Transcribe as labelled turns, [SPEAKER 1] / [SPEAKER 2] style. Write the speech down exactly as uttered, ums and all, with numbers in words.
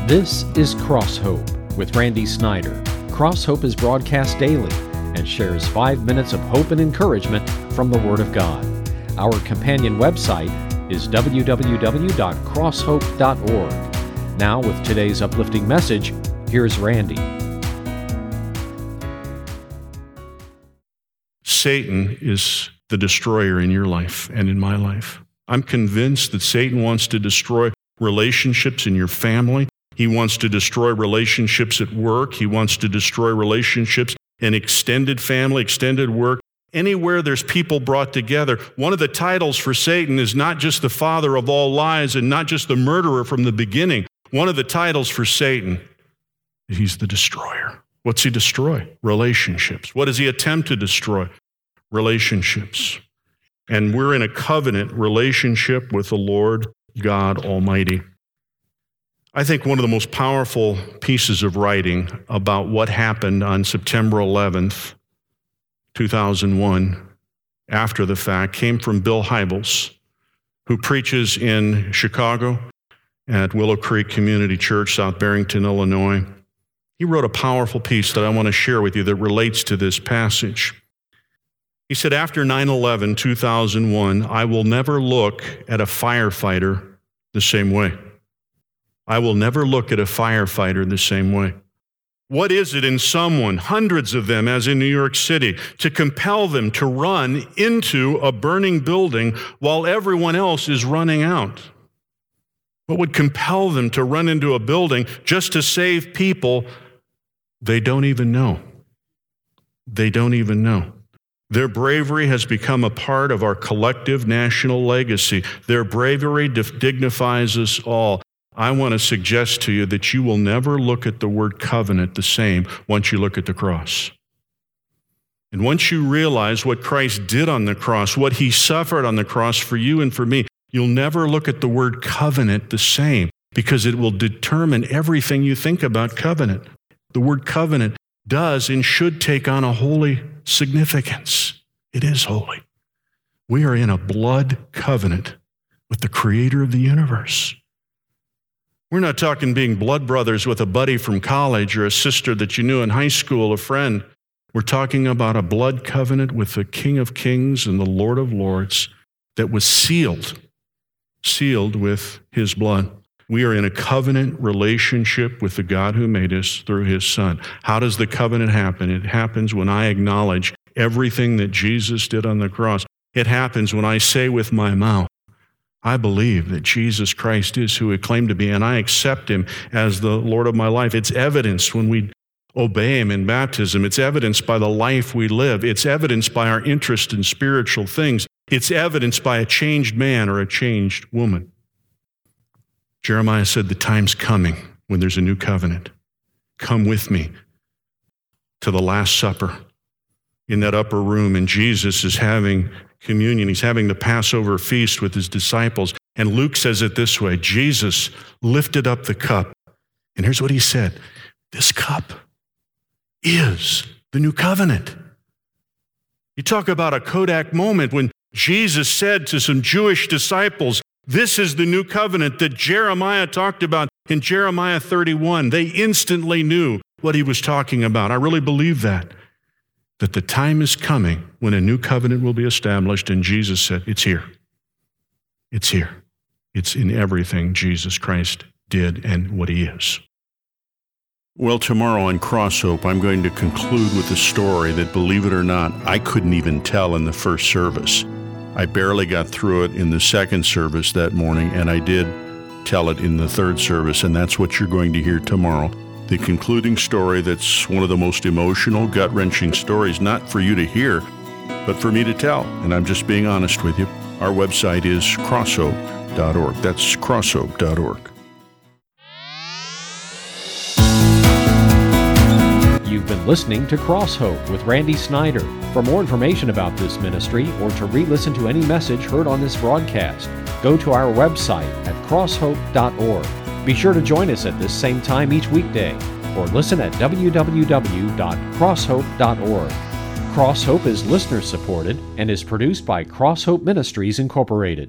[SPEAKER 1] This is Cross Hope with Randy Snyder. Cross Hope is broadcast daily and shares five minutes of hope and encouragement from the Word of God. Our companion website is w w w dot cross hope dot org. Now, with today's uplifting message, here's Randy.
[SPEAKER 2] Satan is the destroyer in your life and in my life. I'm convinced that Satan wants to destroy relationships in your family. He wants to destroy relationships at work. He wants to destroy relationships in extended family, extended work. Anywhere there's people brought together. One of the titles for Satan is not just the father of all lies and not just the murderer from the beginning. One of the titles for Satan, he's the destroyer. What's he destroy? Relationships. What does he attempt to destroy? Relationships. And we're in a covenant relationship with the Lord God Almighty. I think one of the most powerful pieces of writing about what happened on September eleventh, two thousand one, after the fact, came from Bill Hybels, who preaches in Chicago at Willow Creek Community Church, South Barrington, Illinois. He wrote a powerful piece that I want to share with you that relates to this passage. He said, after nine eleven, two thousand one, I will never look at a firefighter the same way. I will never look at a firefighter the same way. What is it in someone, hundreds of them, as in New York City, to compel them to run into a burning building while everyone else is running out? What would compel them to run into a building just to save people they don't even know? They don't even know. Their bravery has become a part of our collective national legacy. Their bravery dignifies us all. I want to suggest to you that you will never look at the word covenant the same once you look at the cross. And once you realize what Christ did on the cross, what he suffered on the cross for you and for me, you'll never look at the word covenant the same, because it will determine everything you think about covenant. The word covenant does and should take on a holy significance. It is holy. We are in a blood covenant with the creator of the universe. We're not talking being blood brothers with a buddy from college or a sister that you knew in high school, a friend. We're talking about a blood covenant with the King of Kings and the Lord of Lords that was sealed, sealed with his blood. We are in a covenant relationship with the God who made us through his Son. How does the covenant happen? It happens when I acknowledge everything that Jesus did on the cross. It happens when I say with my mouth, I believe that Jesus Christ is who he claimed to be, and I accept him as the Lord of my life. It's evidenced when we obey him in baptism. It's evidenced by the life we live. It's evidenced by our interest in spiritual things. It's evidenced by a changed man or a changed woman. Jeremiah said, the time's coming when there's a new covenant. Come with me to the Last Supper in that upper room, and Jesus is having communion. He's having the Passover feast with his disciples. And Luke says it this way, Jesus lifted up the cup. And here's what he said, this cup is the new covenant. You talk about a Kodak moment when Jesus said to some Jewish disciples, this is the new covenant that Jeremiah talked about in Jeremiah thirty-one. They instantly knew what he was talking about. I really believe that. That the time is coming when a new covenant will be established, and Jesus said, it's here. It's here. It's in everything Jesus Christ did and what he is. Well, tomorrow on Cross Hope, I'm going to conclude with a story that, believe it or not, I couldn't even tell in the first service. I barely got through it in the second service that morning, and I did tell it in the third service, and that's what you're going to hear tomorrow. The concluding story that's one of the most emotional, gut-wrenching stories, not for you to hear, but for me to tell. And I'm just being honest with you. Our website is cross hope dot org. That's cross hope dot org.
[SPEAKER 1] You've been listening to Cross Hope with Randy Snyder. For more information about this ministry or to re-listen to any message heard on this broadcast, go to our website at cross hope dot org. Be sure to join us at this same time each weekday, or listen at w w w dot cross hope dot org. Cross Hope is listener-supported and is produced by Cross Hope Ministries, Incorporated.